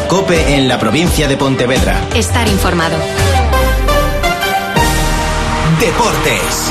COPE en la provincia de Pontevedra. Estar informado. Deportes.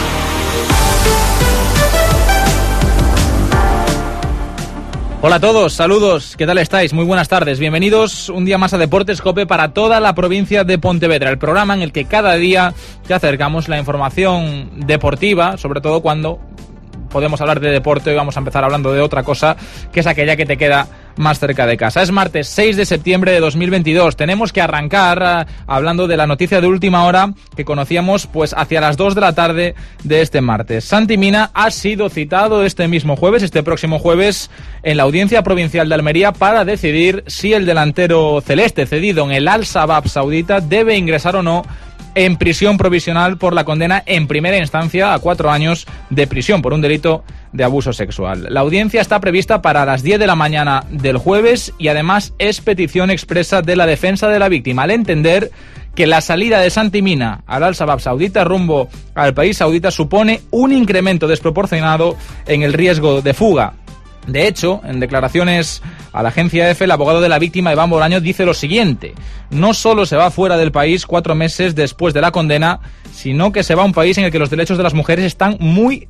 Hola a todos, saludos, ¿qué tal estáis? Muy buenas tardes, bienvenidos un día más a Deportes COPE para toda la provincia de Pontevedra, el programa en el que cada día te acercamos la información deportiva, sobre todo cuando podemos hablar de deporte. Hoy vamos a empezar hablando de otra cosa, que es aquella que te queda más cerca de casa. Es martes 6 de septiembre de 2022. Tenemos que arrancar hablando de la noticia de última hora que conocíamos pues hacia las 2 de la tarde de este martes. Santi Mina ha sido citado este próximo jueves, en la Audiencia Provincial de Almería para decidir si el delantero celeste cedido en el Al-Shabaab saudita debe ingresar o no en prisión provisional por la condena en primera instancia a 4 años de prisión por un delito de abuso sexual. La audiencia está prevista para las 10 de la mañana del jueves y además es petición expresa de la defensa de la víctima, al entender que la salida de Santi Mina al Al-Shabaab saudita rumbo al país saudita supone un incremento desproporcionado en el riesgo de fuga. De hecho, en declaraciones a la agencia EFE, el abogado de la víctima, Iván Bolaño, dice lo siguiente: no solo se va fuera del país 4 meses después de la condena, sino que se va a un país en el que los derechos de las mujeres están muy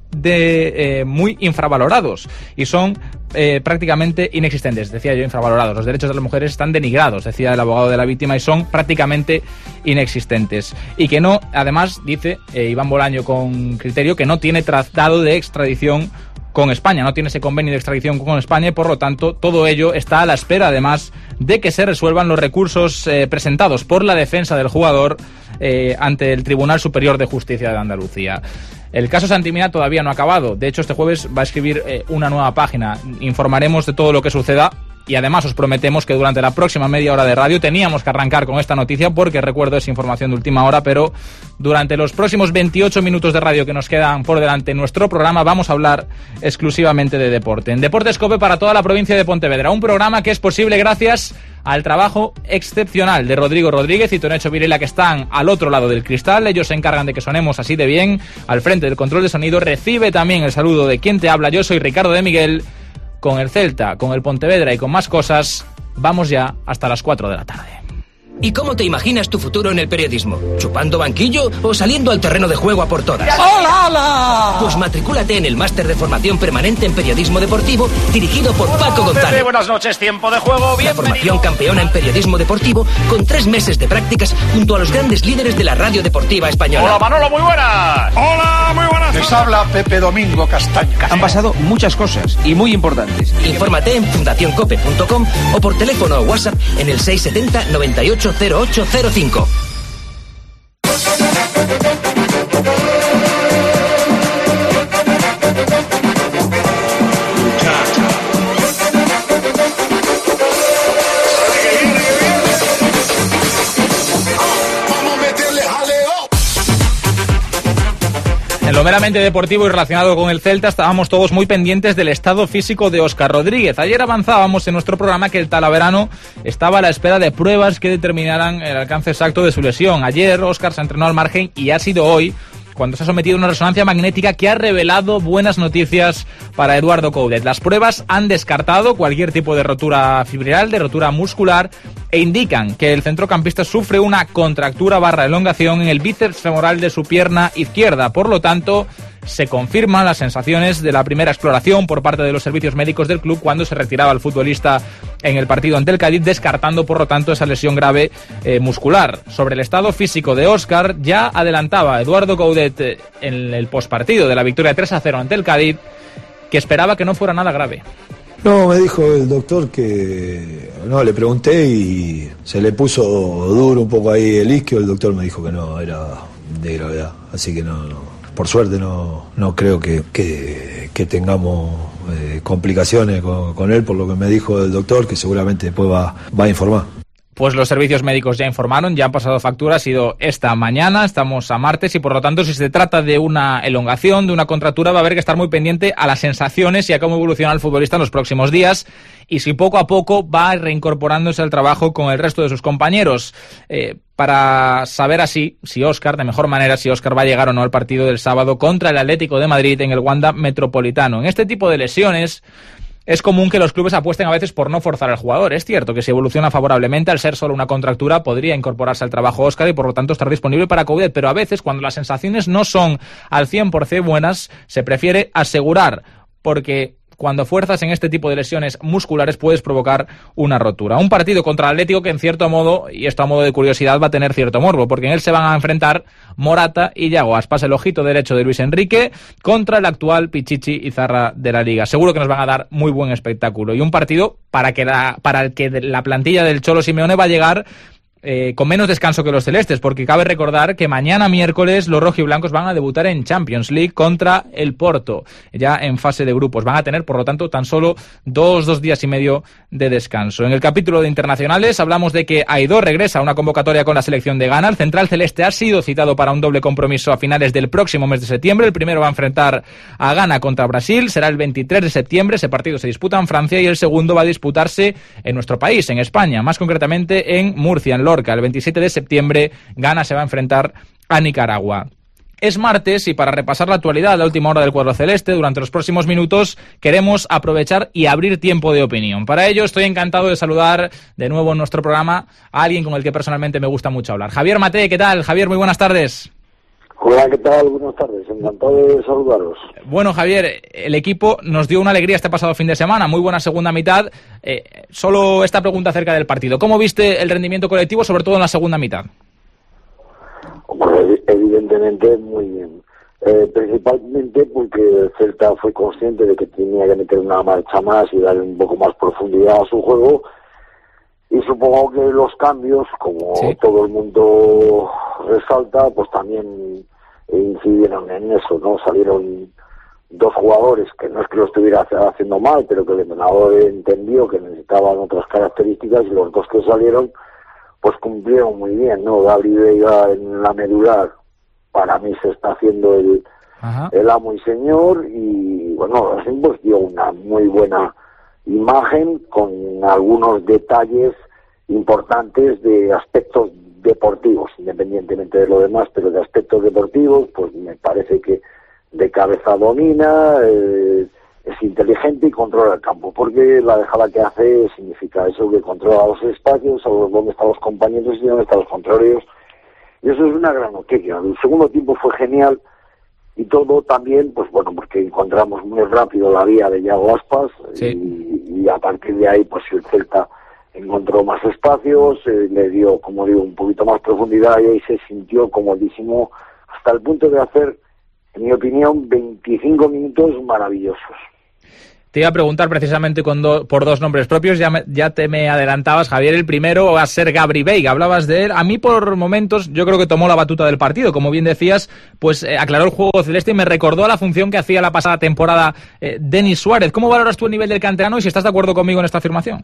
infravalorados y son prácticamente inexistentes. Decía yo infravalorados, los derechos de las mujeres están denigrados, decía el abogado de la víctima, y son prácticamente inexistentes. Y que no, además, dice Iván Bolaño con criterio, que no tiene tratado de extradición con España, no tiene ese convenio de extradición con España y por lo tanto todo ello está a la espera además de que se resuelvan los recursos presentados por la defensa del jugador ante el Tribunal Superior de Justicia de Andalucía. El caso Santi Mina todavía no ha acabado, de hecho este jueves va a escribir una nueva página, informaremos de todo lo que suceda. Y además os prometemos que durante la próxima media hora de radio teníamos que arrancar con esta noticia porque recuerdo es información de última hora, pero durante los próximos 28 minutos de radio que nos quedan por delante en nuestro programa vamos a hablar exclusivamente de deporte. En Deportes COPE para toda la provincia de Pontevedra, un programa que es posible gracias al trabajo excepcional de Rodrigo Rodríguez y Tonecho Virela, que están al otro lado del cristal. Ellos se encargan de que sonemos así de bien al frente del control de sonido. Recibe también el saludo de quien te habla. Yo soy Ricardo de Miguel. Con el Celta, con el Pontevedra y con más cosas, vamos ya hasta las 4 de la tarde. ¿Y cómo te imaginas tu futuro en el periodismo? ¿Chupando banquillo o saliendo al terreno de juego a por todas? ¡Hola, hola! Pues matricúlate en el máster de formación permanente en periodismo deportivo dirigido por Paco González. Buenas noches, tiempo de juego, bienvenido. La formación campeona en periodismo deportivo con 3 meses de prácticas junto a los grandes líderes de la radio deportiva española. Hola, Manolo, muy buenas. Hola, muy buenas. Les habla Pepe Domingo Castaña. Han pasado muchas cosas y muy importantes. Infórmate en fundacioncope.com o por teléfono o WhatsApp en el 670 98 0805. En lo meramente deportivo y relacionado con el Celta estábamos todos muy pendientes del estado físico de Óscar Rodríguez. Ayer avanzábamos en nuestro programa que el talaverano estaba a la espera de pruebas que determinaran el alcance exacto de su lesión. Ayer Óscar se entrenó al margen y ha sido hoy cuando se ha sometido a una resonancia magnética que ha revelado buenas noticias para Eduardo Coudet. Las pruebas han descartado cualquier tipo de rotura fibrilar, de rotura muscular, e indican que el centrocampista sufre una contractura / elongación en el bíceps femoral de su pierna izquierda. Por lo tanto, se confirman las sensaciones de la primera exploración por parte de los servicios médicos del club cuando se retiraba el futbolista en el partido ante el Cádiz, descartando por lo tanto esa lesión grave muscular. Sobre el estado físico de Óscar, ya adelantaba Eduardo Coudet en el postpartido de la victoria 3-0 ante el Cádiz que esperaba que no fuera nada grave. No, me dijo el doctor que... No, le pregunté y se le puso duro un poco ahí el isquio. El doctor me dijo que no, era de gravedad. Así que no. Por suerte no creo que tengamos complicaciones con él, por lo que me dijo el doctor, que seguramente después va a informar. Pues los servicios médicos ya informaron, ya han pasado factura, ha sido esta mañana, estamos a martes y por lo tanto si se trata de una elongación, de una contractura, va a haber que estar muy pendiente a las sensaciones y a cómo evoluciona el futbolista en los próximos días y si poco a poco va reincorporándose al trabajo con el resto de sus compañeros, para saber así si Óscar, de mejor manera, si Óscar va a llegar o no al partido del sábado contra el Atlético de Madrid en el Wanda Metropolitano. En este tipo de lesiones Es común que los clubes apuesten a veces por no forzar al jugador. Es cierto que si evoluciona favorablemente, al ser solo una contractura, podría incorporarse al trabajo Óscar y por lo tanto estar disponible para Coudet, pero a veces cuando las sensaciones no son al 100% buenas, se prefiere asegurar, porque cuando fuerzas en este tipo de lesiones musculares puedes provocar una rotura. Un partido contra el Atlético que en cierto modo, y esto a modo de curiosidad, va a tener cierto morbo, porque en él se van a enfrentar Morata y Yago Aspas, el ojito derecho de Luis Enrique, contra el actual Pichichi Izarra de la Liga. Seguro que nos van a dar muy buen espectáculo. Y un partido para el que la plantilla del Cholo Simeone va a llegar con menos descanso que los celestes, porque cabe recordar que mañana miércoles los rojiblancos van a debutar en Champions League contra el Porto, ya en fase de grupos. Van a tener, por lo tanto, tan solo dos días y medio de descanso. En el capítulo de internacionales hablamos de que Aidó regresa a una convocatoria con la selección de Ghana. El central celeste ha sido citado para un doble compromiso a finales del próximo mes de septiembre. El primero va a enfrentar a Ghana contra Brasil, será el 23 de septiembre. Ese partido se disputa en Francia y el segundo va a disputarse en nuestro país, en España, más concretamente en Murcia, en Lorca. El 27 de septiembre, Ghana se va a enfrentar a Nicaragua. Es martes y para repasar la actualidad, la última hora del cuadro celeste, durante los próximos minutos queremos aprovechar y abrir tiempo de opinión. Para ello estoy encantado de saludar de nuevo en nuestro programa a alguien con el que personalmente me gusta mucho hablar. Javier Mate, ¿qué tal? Javier, muy buenas tardes. Hola, ¿qué tal? Buenas tardes, encantado de saludaros. Bueno, Javier, el equipo nos dio una alegría este pasado fin de semana, muy buena segunda mitad. Solo esta pregunta acerca del partido. ¿Cómo viste el rendimiento colectivo, sobre todo en la segunda mitad? Pues evidentemente muy bien. Principalmente porque el Celta fue consciente de que tenía que meter una marcha más y darle un poco más profundidad a su juego. Y supongo que los cambios, como todo el mundo resalta, pues también incidieron en eso, ¿no? Salieron dos jugadores que no es que lo estuviera haciendo mal, pero que el entrenador entendió que necesitaban otras características, y los dos que salieron pues cumplieron muy bien, ¿no? Gabri Veiga en la medular, para mí se está haciendo el amo y señor, y bueno, pues dio una muy buena imagen con algunos detalles importantes de aspectos deportivos, independientemente de lo demás, pero de aspectos deportivos, pues me parece que de cabeza domina, es inteligente y controla el campo, porque la dejada que hace significa eso, que controla los espacios, dónde están los compañeros y dónde están los contrarios, y eso es una gran noticia. El segundo tiempo fue genial, y todo también, pues bueno, porque encontramos muy rápido la vía de Yago Aspas, y a partir de ahí, pues el Celta encontró más espacios, le dio, como digo, un poquito más profundidad, y ahí se sintió comodísimo, hasta el punto de hacer, en mi opinión, 25 minutos maravillosos. Te iba a preguntar precisamente por dos nombres propios, ya te me adelantabas, Javier. El primero va a ser Gabri Veiga, hablabas de él. A mí por momentos yo creo que tomó la batuta del partido, como bien decías, pues aclaró el juego celeste y me recordó a la función que hacía la pasada temporada Denis Suárez. ¿Cómo valoras tú el nivel del canterano y si estás de acuerdo conmigo en esta afirmación?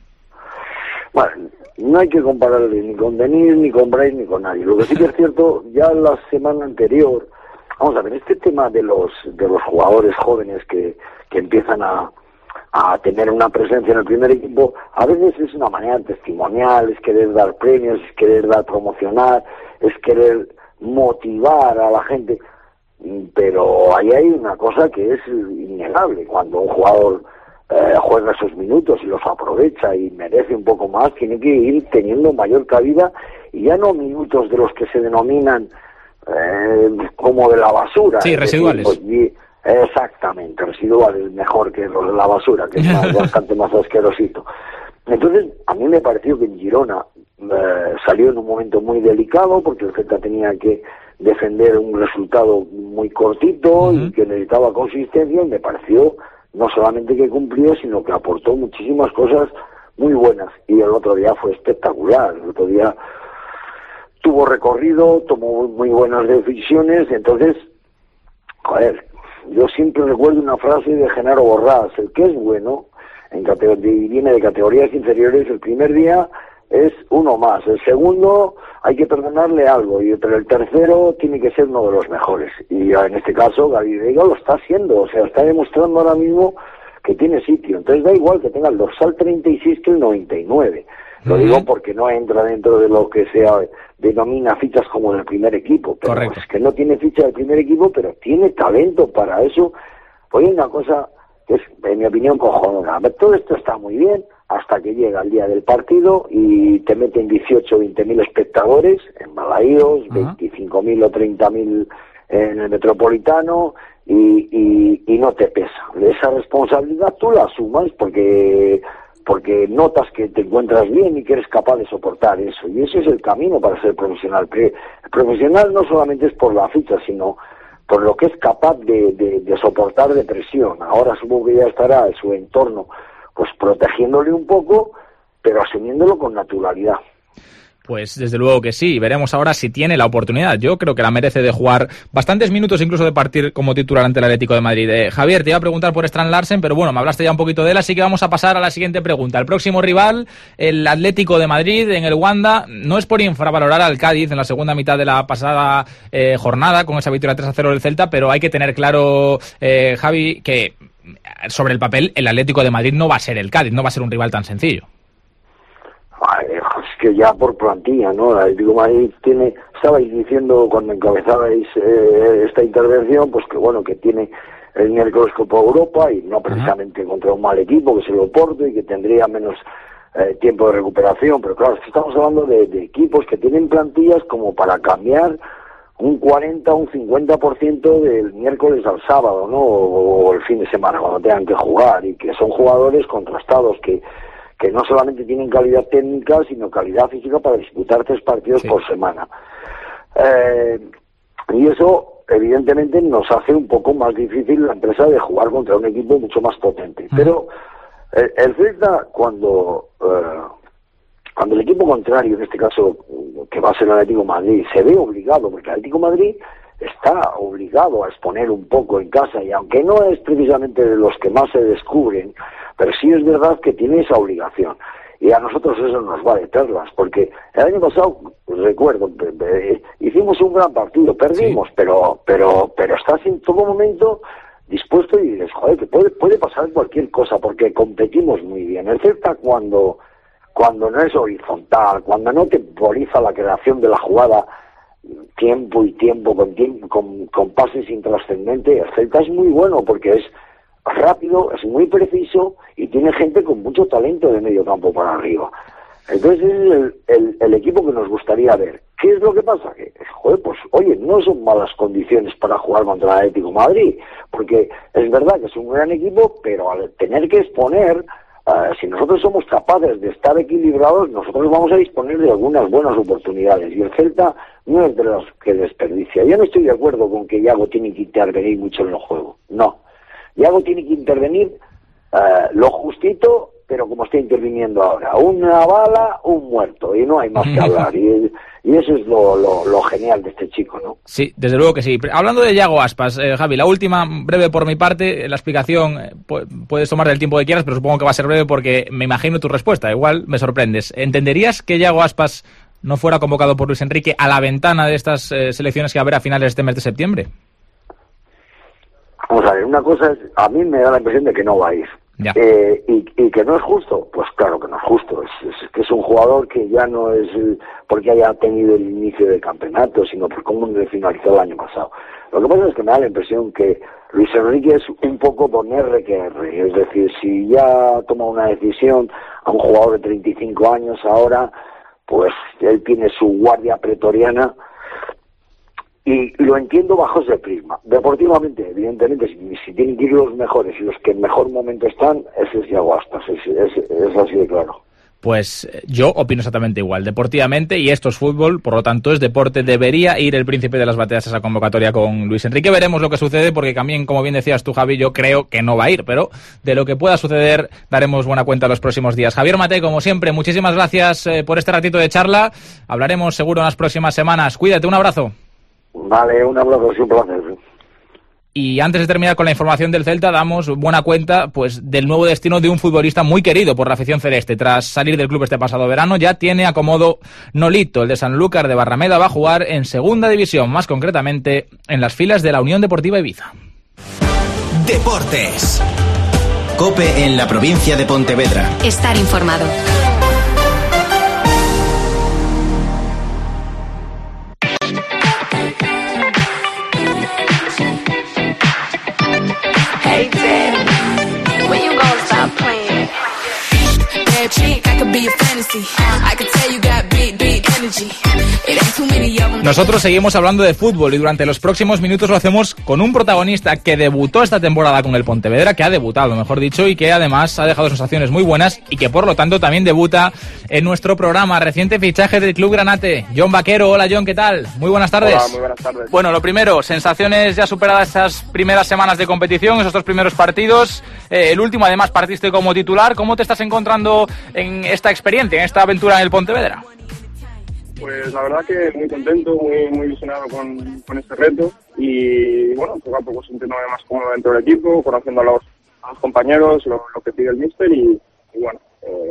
Bueno, no hay que compararle ni con Denis, ni con Bray, ni con nadie. Lo que sí que es cierto, ya la semana anterior, vamos a ver, este tema de los jugadores jóvenes que empiezan a tener una presencia en el primer equipo, a veces es una manera testimonial, es querer dar premios, es querer dar promocionar, es querer motivar a la gente, pero ahí hay una cosa que es innegable. Cuando un jugador juega esos minutos y los aprovecha y merece un poco más, tiene que ir teniendo mayor cabida, y ya no minutos de los que se denominan como de la basura. Sí, residuales. Decir, pues, exactamente, residuales, mejor que los de la basura, que es bastante más asquerosito. Entonces, a mí me pareció que en Girona salió en un momento muy delicado, porque el Celta tenía que defender un resultado muy cortito y que necesitaba consistencia, y me pareció no solamente que cumplió, sino que aportó muchísimas cosas muy buenas, y el otro día fue espectacular. El otro día tuvo recorrido, tomó muy buenas decisiones. Entonces, joder, yo siempre recuerdo una frase de Genaro Borrás: el que es bueno, viene de categorías inferiores, el primer día es uno más, el segundo hay que perdonarle algo, pero el tercero tiene que ser uno de los mejores, y en este caso Gabri Veiga lo está haciendo, o sea, está demostrando ahora mismo que tiene sitio. Entonces da igual que tenga el dorsal 36 que el 99, lo digo porque no entra dentro de lo que se denomina fichas como del primer equipo, pero correcto. Es que no tiene ficha del primer equipo, pero tiene talento para eso. Oye, una cosa es, en mi opinión, cojonuda. Todo esto está muy bien hasta que llega el día del partido y te meten 18 o 20.000 espectadores en Balaídos, 25.000 o 30.000 en el Metropolitano y no te pesa. Esa responsabilidad tú la asumas porque notas que te encuentras bien y que eres capaz de soportar eso. Y ese es el camino para ser profesional. El profesional no solamente es por la ficha, sino por lo que es capaz de soportar de presión. Ahora supongo que ya estará en su entorno pues protegiéndole un poco, pero asumiéndolo con naturalidad. Pues desde luego que sí, veremos ahora si tiene la oportunidad. Yo creo que la merece de jugar bastantes minutos, incluso de partir como titular ante el Atlético de Madrid. Javier, te iba a preguntar por Strand Larsen, pero bueno, me hablaste ya un poquito de él, así que vamos a pasar a la siguiente pregunta. El próximo rival, el Atlético de Madrid, en el Wanda, no es por infravalorar al Cádiz en la segunda mitad de la pasada jornada, con esa victoria 3-0 del Celta, pero hay que tener claro, Javi, que sobre el papel el Atlético de Madrid no va a ser el Cádiz, no va a ser un rival tan sencillo. Es que ya por plantilla, ¿no? El Atlético de Madrid tiene, estabais diciendo cuando encabezabais esta intervención, pues que bueno, que tiene el miércoles Copa Europa y no precisamente contra un mal equipo, que es el Oporto, y que tendría menos tiempo de recuperación, pero claro, estamos hablando de equipos que tienen plantillas como para cambiar un 40 o un 50% del miércoles al sábado, ¿no? O el fin de semana, cuando tengan que jugar, y que son jugadores contrastados que no solamente tienen calidad técnica, sino calidad física para disputar 3 partidos por semana. Y eso, evidentemente, nos hace un poco más difícil la empresa de jugar contra un equipo mucho más potente. Pero el Celta, cuando el equipo contrario, en este caso, que va a ser el Atlético de Madrid, se ve obligado, porque el Atlético de Madrid está obligado a exponer un poco en casa, y aunque no es precisamente de los que más se descubren, pero sí es verdad que tiene esa obligación. Y a nosotros eso nos va de perlas, porque el año pasado, recuerdo, hicimos un gran partido, perdimos, sí, pero estás en todo momento dispuesto y dices, joder, que puede pasar cualquier cosa, porque competimos muy bien. El Celta, cuando no es horizontal, cuando no temporiza la creación de la jugada tiempo y tiempo, con pases intrascendentes, el Celta es muy bueno porque es rápido, es muy preciso y tiene gente con mucho talento de medio campo para arriba. Entonces es el equipo que nos gustaría ver. ¿Qué es lo que pasa? Que, joder, pues oye, no son malas condiciones para jugar contra el Atlético de Madrid, porque es verdad que es un gran equipo, pero al tener que exponer, si nosotros somos capaces de estar equilibrados, nosotros vamos a disponer de algunas buenas oportunidades, y el Celta no es de los que desperdicia. Yo no estoy de acuerdo con que Iago tiene que intervenir mucho en el juego, no. Iago tiene que intervenir lo justito, pero como está interviniendo ahora, una bala, un muerto, y no hay más que hablar, y eso es lo genial de este chico, ¿no? Sí, desde luego que sí. Hablando de Yago Aspas, Javi, la última, breve por mi parte, la explicación, puedes tomar el tiempo que quieras, pero supongo que va a ser breve porque me imagino tu respuesta, igual me sorprendes. ¿Entenderías que Yago Aspas no fuera convocado por Luis Enrique a la ventana de estas selecciones que va a haber a finales de este mes de septiembre? Vamos a ver, una cosa es, a mí me da la impresión de que no va a ir. Y que no es justo, pues claro que no es justo. Es que es un jugador que ya no es porque haya tenido el inicio del campeonato, sino por cómo finalizó el año pasado. Lo que pasa es que me da la impresión que Luis Enrique es un poco don R que R. Es decir, si ya toma una decisión a un jugador de 35 años ahora, pues él tiene su guardia pretoriana. Y lo entiendo bajo ese prisma. Deportivamente, evidentemente, si tienen que ir los mejores y los que en mejor momento están, ese es Iago Aspas, es así de claro. Pues yo opino exactamente igual, deportivamente, y esto es fútbol, por lo tanto es deporte, debería ir el príncipe de las bateas a esa convocatoria con Luis Enrique. Veremos lo que sucede, porque también, como bien decías tú, Javi, yo creo que no va a ir, pero de lo que pueda suceder daremos buena cuenta los próximos días. Javier Mate, como siempre, muchísimas gracias por este ratito de charla, hablaremos seguro en las próximas semanas. Cuídate, un abrazo. Vale, un abrazo, es un placer. Y antes de terminar con la información del Celta, damos buena cuenta pues del nuevo destino de un futbolista muy querido por la afición celeste. Tras salir del club este pasado verano, ya tiene acomodo Nolito. El de Sanlúcar de Barrameda va a jugar en segunda división, más concretamente en las filas de la Unión Deportiva Ibiza. Deportes. COPE en la provincia de Pontevedra. Estar informado. Nosotros seguimos hablando de fútbol y durante los próximos minutos lo hacemos con un protagonista que debutó esta temporada con el Pontevedra, que ha debutado, mejor dicho, y que además ha dejado sensaciones muy buenas y que por lo tanto también debuta en nuestro programa. Reciente fichaje del Club Granate, Jon Vaquero. Hola Jon, ¿qué tal? Muy buenas tardes. Hola, muy buenas tardes. Bueno, lo primero, sensaciones ya superadas esas primeras semanas de competición, esos 2 primeros partidos. El último además partiste como titular. ¿Cómo te estás encontrando en esta experiencia, en esta aventura en el Pontevedra? Pues la verdad que muy contento, muy ilusionado con este reto y bueno, poco a poco sintiéndome más cómodo dentro del equipo, conociendo a los compañeros, lo que pide el míster y bueno,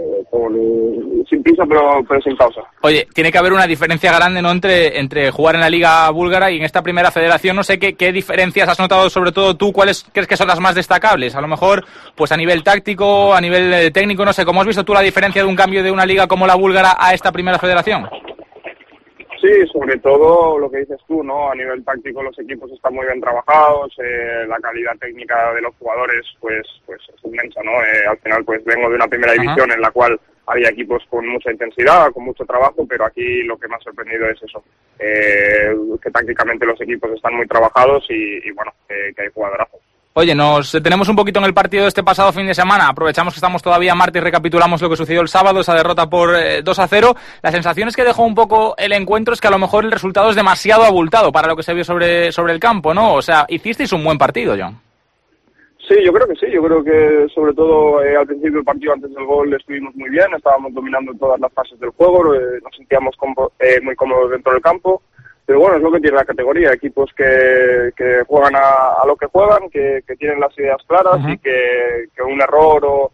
sin prisa pero sin pausa. Oye, tiene que haber una diferencia grande, ¿no?, entre jugar en la Liga Búlgara y en esta primera federación. No sé qué diferencias has notado, sobre todo tú, cuáles crees que son las más destacables. A lo mejor, pues a nivel táctico, a nivel técnico, no sé, ¿cómo has visto tú la diferencia de un cambio de una liga como la búlgara a esta primera federación? Sí, sobre todo lo que dices tú, ¿no? A nivel táctico los equipos están muy bien trabajados, la calidad técnica de los jugadores pues es inmensa, ¿no? Al final pues vengo de una primera división en la cual había equipos con mucha intensidad, con mucho trabajo, pero aquí lo que me ha sorprendido es eso, que tácticamente los equipos están muy trabajados y bueno, que hay jugadorazos. Oye, nos detenemos un poquito en el partido de este pasado fin de semana. Aprovechamos que estamos todavía martes y recapitulamos lo que sucedió el sábado, esa derrota por 2-0. Las sensaciones que dejó un poco el encuentro es que a lo mejor el resultado es demasiado abultado para lo que se vio sobre el campo, ¿no? O sea, hicisteis un buen partido, Jon. Sí, yo creo que sí. Yo creo que sobre todo al principio del partido, antes del gol, estuvimos muy bien. Estábamos dominando todas las fases del juego. Nos sentíamos muy cómodos dentro del campo. Pero bueno, es lo que tiene la categoría, equipos que juegan a lo que juegan, que tienen las ideas claras y que un error o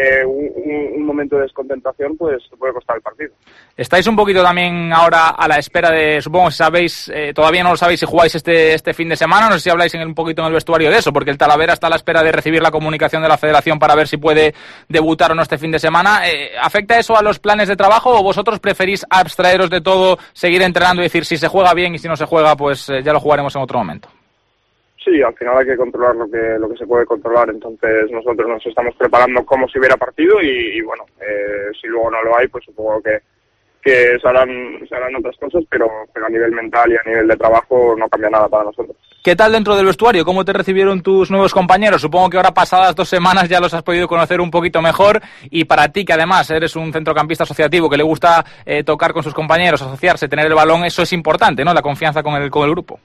un momento de desconcentración pues te puede costar el partido. Estáis un poquito también ahora a la espera de, supongo si sabéis, todavía no lo sabéis si jugáis este fin de semana, no sé si habláis un poquito en el vestuario de eso, porque el Talavera está a la espera de recibir la comunicación de la Federación para ver si puede debutar o no este fin de semana. ¿Afecta eso a los planes de trabajo o vosotros preferís abstraeros de todo, seguir entrenando y decir si se juega bien y si no se juega pues ya lo jugaremos en otro momento? Sí, al final hay que controlar lo que se puede controlar, entonces nosotros nos estamos preparando como si hubiera partido y bueno, si luego no lo hay, pues supongo que se harán otras cosas, pero a nivel mental y a nivel de trabajo no cambia nada para nosotros. ¿Qué tal dentro del vestuario? ¿Cómo te recibieron tus nuevos compañeros? Supongo que ahora pasadas 2 semanas ya los has podido conocer un poquito mejor y para ti, que además eres un centrocampista asociativo que le gusta tocar con sus compañeros, asociarse, tener el balón, eso es importante, ¿no? La confianza con el grupo.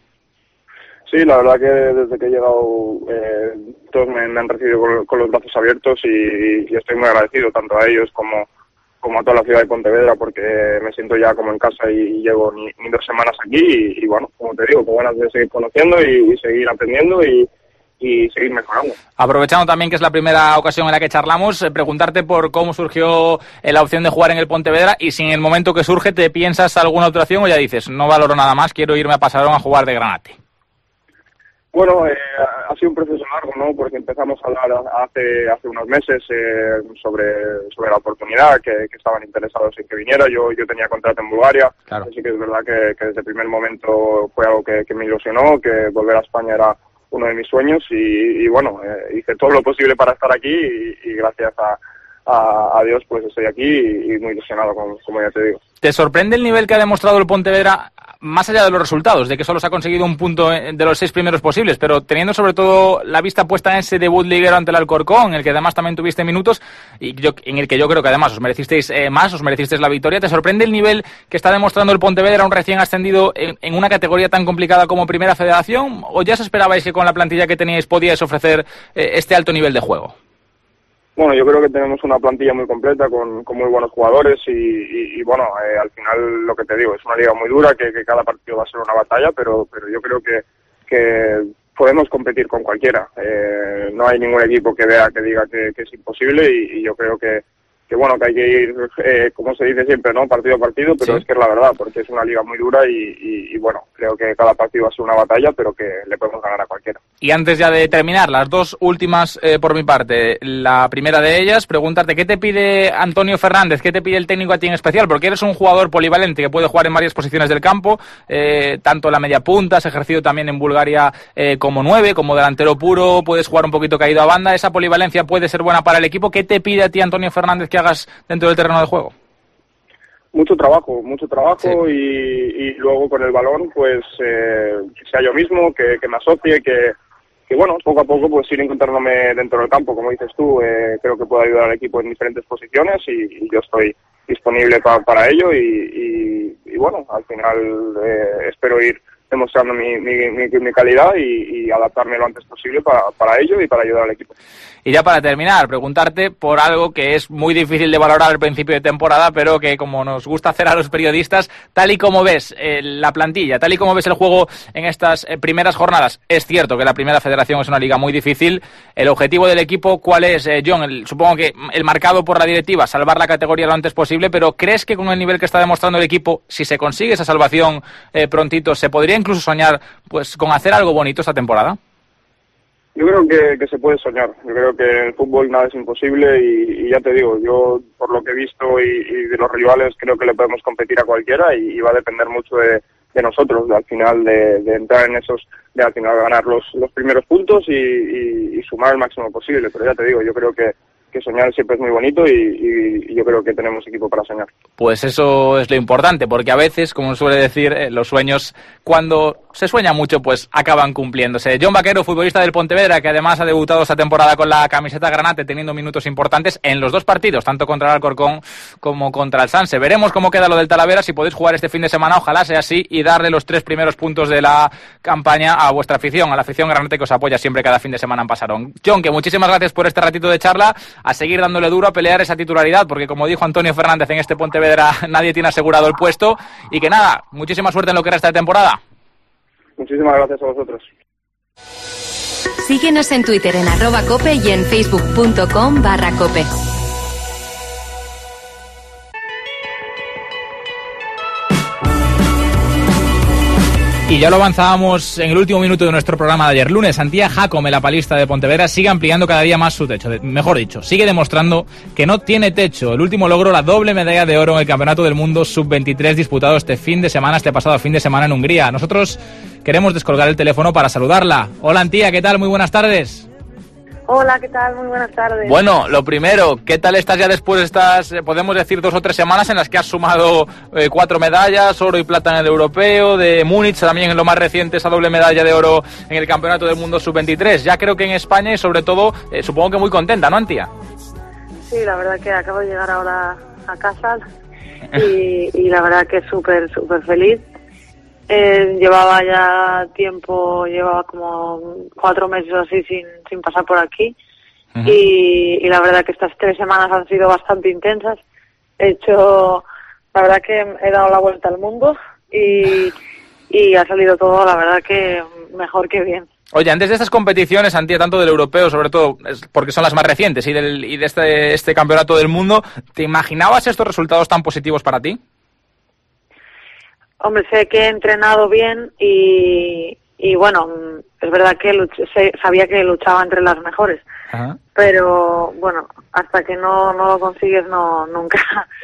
Sí, la verdad que desde que he llegado todos me han recibido con los brazos abiertos y estoy muy agradecido tanto a ellos como a toda la ciudad de Pontevedra porque me siento ya como en casa y llevo ni 2 semanas aquí y bueno, como te digo, con ganas de seguir conociendo y seguir aprendiendo y seguir mejorando. Aprovechando también que es la primera ocasión en la que charlamos, preguntarte por cómo surgió la opción de jugar en el Pontevedra y si en el momento que surge te piensas alguna otra opción o ya dices, no valoro nada más, quiero irme a Pasarón a jugar de Granate. Bueno, ha sido un proceso largo, ¿no? Porque empezamos a hablar hace unos meses sobre la oportunidad, que estaban interesados en que viniera. Yo tenía contrato en Bulgaria, claro. Así que es verdad que desde el primer momento fue algo que me ilusionó, que volver a España era uno de mis sueños y bueno, hice todo lo posible para estar aquí y gracias a Dios pues estoy aquí y muy ilusionado, como ya te digo. ¿Te sorprende el nivel que ha demostrado el Pontevedra, más allá de los resultados, de que solo se ha conseguido un punto de los 6 primeros posibles, pero teniendo sobre todo la vista puesta en ese debut liguero ante el Alcorcón, en el que además también tuviste minutos, y en el que yo creo que además os merecisteis la victoria? ¿Te sorprende el nivel que está demostrando el Pontevedra, un recién ascendido en una categoría tan complicada como Primera Federación, o ya os esperabais que con la plantilla que teníais podíais ofrecer este alto nivel de juego? Bueno, yo creo que tenemos una plantilla muy completa con muy buenos jugadores y bueno, al final lo que te digo, es una liga muy dura, que cada partido va a ser una batalla, pero yo creo que podemos competir con cualquiera. No hay ningún equipo que diga que es imposible y yo creo que bueno, que hay que ir, como se dice siempre, ¿no? Partido a partido, pero sí. Es que es la verdad, porque es una liga muy dura y bueno, creo que cada partido va a ser una batalla, pero que le podemos ganar a cualquiera. Y antes ya de terminar, las 2 últimas por mi parte. La primera de ellas, preguntarte, ¿qué te pide Antonio Fernández? ¿Qué te pide el técnico a ti en especial? Porque eres un jugador polivalente que puede jugar en varias posiciones del campo, tanto en la media punta, has ejercido también en Bulgaria como 9, como delantero puro, puedes jugar un poquito caído a banda. Esa polivalencia puede ser buena para el equipo. ¿Qué te pide a ti Antonio Fernández que hagas dentro del terreno de juego? Mucho trabajo Sí. y luego con el balón, pues que sea yo mismo, que me asocie, que bueno, poco a poco pues ir encontrándome dentro del campo, como dices tú. Creo que puedo ayudar al equipo en diferentes posiciones y yo estoy disponible para ello y bueno, al final espero ir demostrando mi calidad y adaptarme lo antes posible para ello y para ayudar al equipo. Y ya para terminar, preguntarte por algo que es muy difícil de valorar al principio de temporada, pero que como nos gusta hacer a los periodistas, tal y como ves la plantilla, tal y como ves el juego en estas primeras jornadas, es cierto que la Primera Federación es una liga muy difícil. El objetivo del equipo, ¿cuál es, John? Supongo que el marcado por la directiva, salvar la categoría lo antes posible, pero ¿crees que con el nivel que está demostrando el equipo, si se consigue esa salvación prontito, se podría incluso soñar pues con hacer algo bonito esta temporada? Yo creo que se puede soñar. Yo creo que en el fútbol nada es imposible y ya te digo, yo por lo que he visto y de los rivales creo que le podemos competir a cualquiera y va a depender mucho de nosotros, al final de entrar en esos, de al final ganar los primeros puntos y sumar el máximo posible. Pero ya te digo, yo creo que soñar siempre es muy bonito y yo creo que tenemos equipo para soñar. Pues eso es lo importante, porque a veces, como suele decir, los sueños, cuando se sueña mucho, pues acaban cumpliéndose. John Vaquero, futbolista del Pontevedra, que además ha debutado esta temporada con la camiseta granate, teniendo minutos importantes en los dos partidos, tanto contra el Alcorcón como contra el Sanse. Veremos cómo queda lo del Talavera, si podéis jugar este fin de semana, ojalá sea así, y darle los 3 primeros puntos de la campaña a vuestra afición, a la afición granate que os apoya siempre cada fin de semana en Pasarón. John, que muchísimas gracias por este ratito de charla, a seguir dándole duro, a pelear esa titularidad, porque como dijo Antonio Fernández, en este Pontevedra nadie tiene asegurado el puesto, y que nada, muchísima suerte en lo que resta de temporada. Muchísimas gracias a vosotros. Síguenos en Twitter en @cope y en facebook.com/cope. Y ya lo avanzábamos en el último minuto de nuestro programa de ayer lunes. Antía Jacome, la palista de Pontevedra, sigue ampliando cada día más su techo. Mejor dicho, sigue demostrando que no tiene techo. El último logro, la doble medalla de oro en el Campeonato del Mundo Sub-23 disputado este pasado fin de semana en Hungría. Nosotros queremos descolgar el teléfono para saludarla. Hola Antía, ¿qué tal? Muy buenas tardes. Hola, ¿qué tal? Muy buenas tardes. Bueno, lo primero, ¿qué tal estás ya después de estas, podemos decir, 2 o 3 semanas en las que has sumado 4 medallas, oro y plata en el europeo, de Múnich, también en lo más reciente esa doble medalla de oro en el Campeonato del Mundo Sub-23? Ya creo que en España y sobre todo, supongo que muy contenta, ¿no, Antía? Sí, la verdad que acabo de llegar ahora a casa y la verdad que súper feliz. Llevaba ya tiempo, llevaba como 4 meses o así sin pasar por aquí. Uh-huh. Y la verdad que estas 3 semanas han sido bastante intensas. La verdad que he dado la vuelta al mundo y ha salido todo, la verdad que mejor que bien. Oye, antes de estas competiciones, Antía, tanto del europeo, sobre todo porque son las más recientes, y de este campeonato del mundo, ¿te imaginabas estos resultados tan positivos para ti? Hombre, sé que he entrenado bien y bueno, es verdad que sabía que luchaba entre las mejores. Ajá. Pero bueno, hasta que no lo consigues, nunca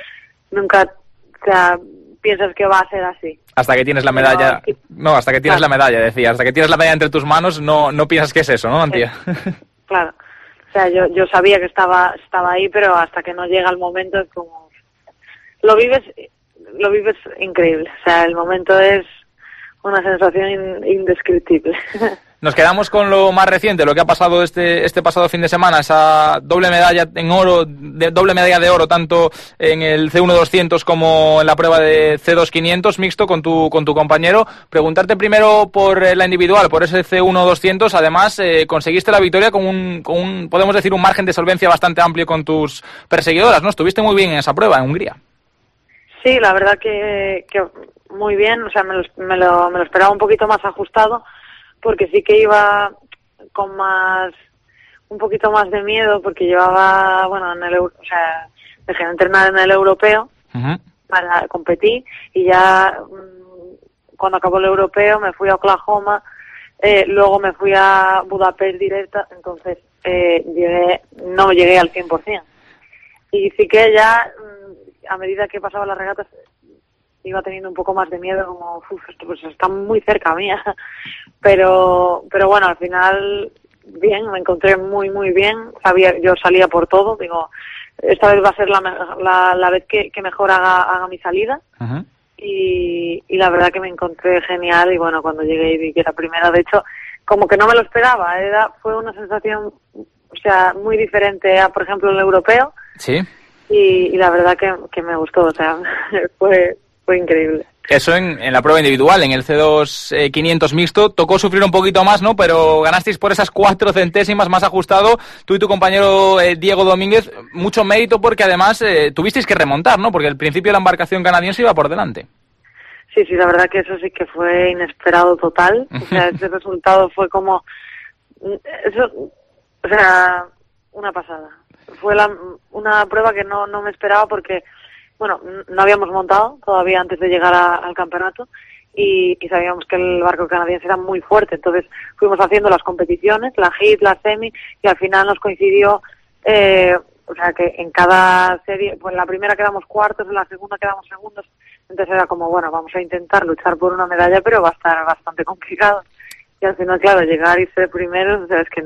o sea, piensas que va a ser así. Hasta que tienes la medalla, hasta que tienes la medalla, decía, hasta que tienes la medalla entre tus manos, no piensas que es eso, ¿no, Antía? Claro, o sea, yo sabía que estaba ahí, pero hasta que no llega el momento es como lo vives increíble, o sea, el momento es una sensación indescriptible. Nos quedamos con lo más reciente, lo que ha pasado este pasado fin de semana, esa doble medalla en oro, doble medalla de oro tanto en el C1-200 como en la prueba de C2-500 mixto con tu compañero. Preguntarte primero por la individual, por ese C1-200, además conseguiste la victoria con un, podemos decir, un margen de solvencia bastante amplio con tus perseguidoras, ¿no? Estuviste muy bien en esa prueba en Hungría. Sí, la verdad que muy bien, o sea, me lo esperaba un poquito más ajustado, porque sí que iba con un poquito más de miedo, porque llevaba, bueno, dejé de entrenar en el europeo. Uh-huh. Para competir, y ya cuando acabó el europeo me fui a Oklahoma, luego me fui a Budapest directa, entonces no llegué al 100%. Y sí que ya a medida que pasaba las regatas iba teniendo un poco más de miedo, como esto pues está muy cerca mía, pero bueno, al final bien, me encontré muy bien, yo salía por todo, digo, esta vez va a ser la vez que mejor haga mi salida. Uh-huh. Y la verdad que me encontré genial, y bueno, cuando llegué y vi que era primera, de hecho, como que no me lo esperaba, fue una sensación, o sea, muy diferente a, por ejemplo, el europeo. Sí. Y la verdad que me gustó, o sea, fue increíble. Eso en la prueba individual, en el C2 500 mixto, tocó sufrir un poquito más, ¿no? Pero ganasteis por esas 4 centésimas, más ajustado, tú y tu compañero Diego Domínguez, mucho mérito porque además tuvisteis que remontar, ¿no? Porque al principio la embarcación canadiense iba por delante. Sí, la verdad que eso sí que fue inesperado total, o sea, ese resultado fue como, una pasada. Fue una prueba que no me esperaba porque, bueno, no habíamos montado todavía antes de llegar al campeonato y sabíamos que el barco canadiense era muy fuerte. Entonces fuimos haciendo las competiciones, la HIT, la semi, y al final nos coincidió, o sea, que en cada serie, pues en la primera quedamos cuartos, en la segunda quedamos segundos. Entonces era como, bueno, vamos a intentar luchar por una medalla, pero va a estar bastante complicado. Y al final, claro, llegar y ser primeros, o sea, es que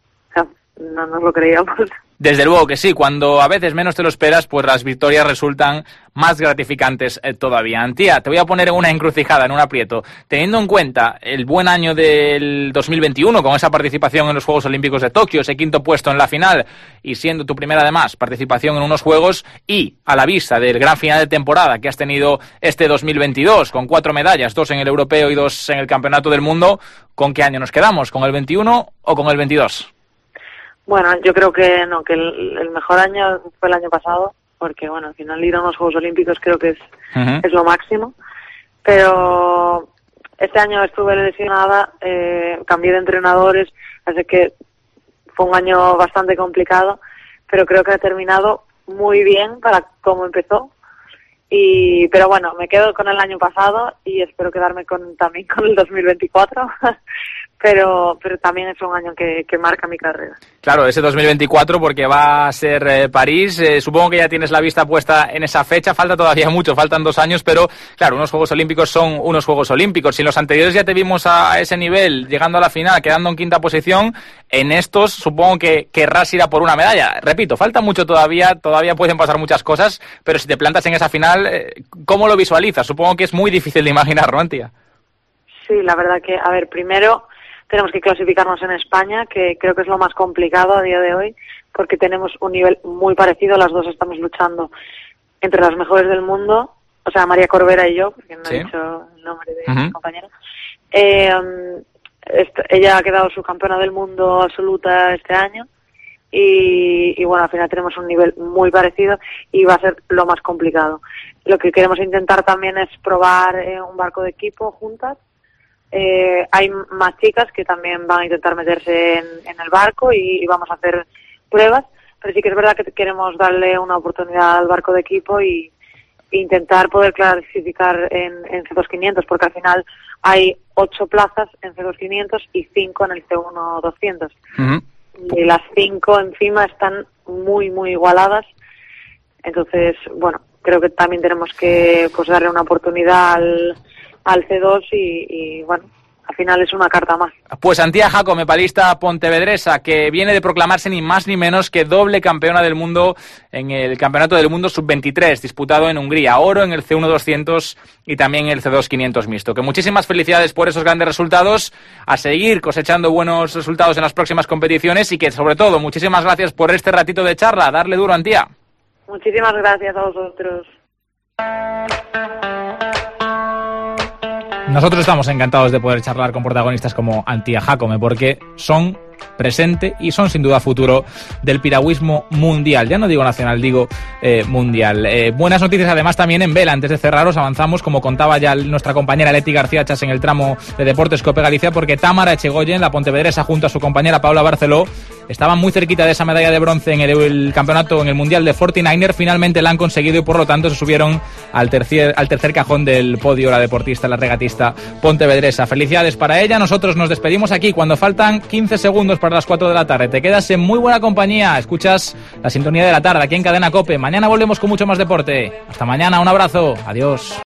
no nos lo creíamos. Desde luego que sí, cuando a veces menos te lo esperas, pues las victorias resultan más gratificantes todavía. Antía, te voy a poner en una encrucijada, en un aprieto. Teniendo en cuenta el buen año del 2021, con esa participación en los Juegos Olímpicos de Tokio, ese 5º puesto en la final, y siendo tu primera además participación en unos Juegos, y a la vista del gran final de temporada que has tenido este 2022, con 4 medallas, 2 en el Europeo y 2 en el Campeonato del Mundo, ¿con qué año nos quedamos? ¿Con el 21 o con el 22? Bueno, yo creo que no, que el mejor año fue el año pasado, porque bueno, al final ir a unos Juegos Olímpicos creo que es lo máximo, pero este año estuve lesionada, cambié de entrenadores, así que fue un año bastante complicado, pero creo que ha terminado muy bien para cómo empezó. Pero bueno, me quedo con el año pasado y espero quedarme también con el 2024, pero también es un año que marca mi carrera. Claro, ese 2024 porque va a ser París, supongo que ya tienes la vista puesta en esa fecha, falta todavía mucho, faltan 2 años, pero claro, unos Juegos Olímpicos son unos Juegos Olímpicos. Si en los anteriores ya te vimos a ese nivel, llegando a la final, quedando en 5ª posición, en estos supongo que querrás ir a por una medalla. Repito, falta mucho todavía pueden pasar muchas cosas, pero si te plantas en esa final, ¿cómo lo visualizas? Supongo que es muy difícil de imaginar, ¿no, Antía? Sí, la verdad que, a ver, primero tenemos que clasificarnos en España, que creo que es lo más complicado a día de hoy, porque tenemos un nivel muy parecido, las dos estamos luchando entre las mejores del mundo, o sea, María Corbera y yo, porque no he dicho el nombre de mi compañera. Ella ha quedado subcampeona del mundo absoluta este año, y bueno, al final tenemos un nivel muy parecido y va a ser lo más complicado. Lo que queremos intentar también es probar un barco de equipo juntas. Hay más chicas que también van a intentar meterse en el barco y vamos a hacer pruebas, pero sí que es verdad que queremos darle una oportunidad al barco de equipo y intentar poder clasificar en C2 500, porque al final hay 8 plazas en C2 500 y 5 en el C1 200. Y las 5 encima están muy, muy igualadas. Entonces, bueno, creo que también tenemos que pues darle una oportunidad al C2 y bueno, al final es una carta más. Pues Antía Jácome, palista pontevedresa, que viene de proclamarse ni más ni menos que doble campeona del mundo en el Campeonato del Mundo Sub-23, disputado en Hungría. Oro en el C1 200 y también el C2 500 mixto. Que muchísimas felicidades por esos grandes resultados, a seguir cosechando buenos resultados en las próximas competiciones y que, sobre todo, muchísimas gracias por este ratito de charla. Darle duro, Antía. Muchísimas gracias a vosotros. Nosotros estamos encantados de poder charlar con protagonistas como Antía Jácome, porque son presente y son sin duda futuro del piragüismo mundial. Ya no digo nacional, digo mundial. Buenas noticias además también en vela. Antes de cerraros avanzamos, como contaba ya nuestra compañera Leti García Chas en el tramo de Deportes Cope Galicia, porque Támara Echegoyen, la pontevedresa, junto a su compañera Paula Barceló, estaban muy cerquita de esa medalla de bronce en el campeonato, en el mundial de 49er. Finalmente la han conseguido y por lo tanto se subieron al tercer cajón del podio la deportista, la regatista pontevedresa. Felicidades para ella. Nosotros nos despedimos aquí cuando faltan 15 segundos para las 4 de la tarde. Te quedas en muy buena compañía. Escuchas la sintonía de la tarde aquí en Cadena Cope. Mañana volvemos con mucho más deporte. Hasta mañana. Un abrazo. Adiós.